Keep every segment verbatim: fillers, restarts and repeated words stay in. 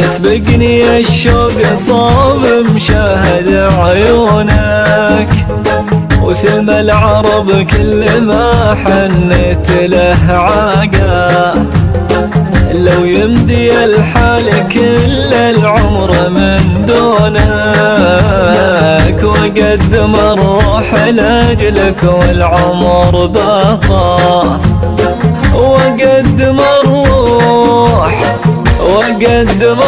يسبقني الشوق صوب مشاهد عيونك، وسلم العرب كل ما حنيت له عاقا. لو يمدي الحال كل العمر من دونك، وقدم الروح لأجلك والعمر باقى. وقدم الروح وقدم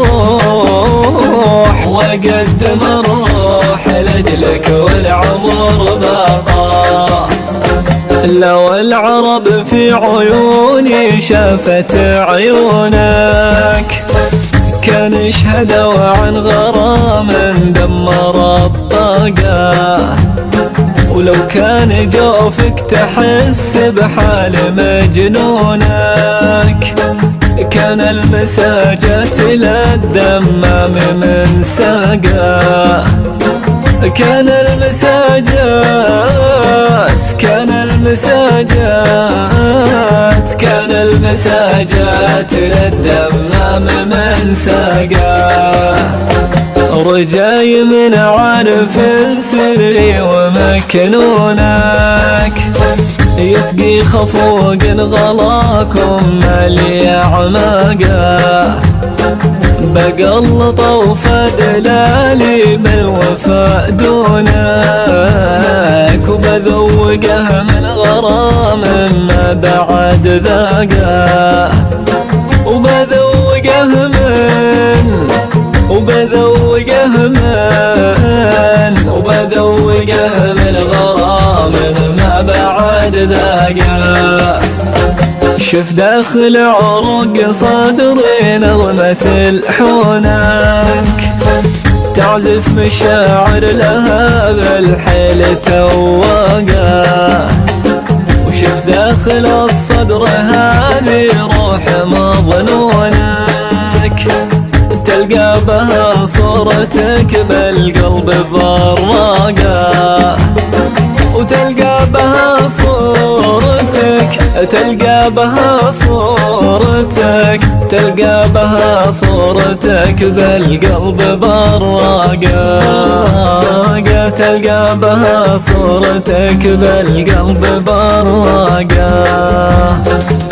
الروح وقدم الروح لأجلك والعمر باقى. لو العرب في عيوني شافت عيونك، كان يشهدوا عن غرام دمر الطاقة. ولو كان جوفك تحس بحال مجنونك، كان المساجات للدمام من ساقا. كان المساجات كان المساجات كان المساجات للدمام من ساقا. رجاي من عارف سري ومكنونك، يسقي خفوق غلاكم مالي أعماقا. بقلط وفدلالي بالوفاء دونك، وبذوقه من غرام ما بعد ذاقا. وبذوقه من وبذوقه من وبذوقه من غرام ما بعد ذاقا. شف داخل عروق صدري نغمة الحونك، تعزف مشاعر لها بالحيل تواقا. وشف داخل الصدر هذه روح مظنونك، تلقى بها صورتك بالقلب براقا. وتلقى بها صورتك تلقى بها صورتك تلقى بها صورتك بالقلب براقا. تلقى بها صورتك بالقلب براقا.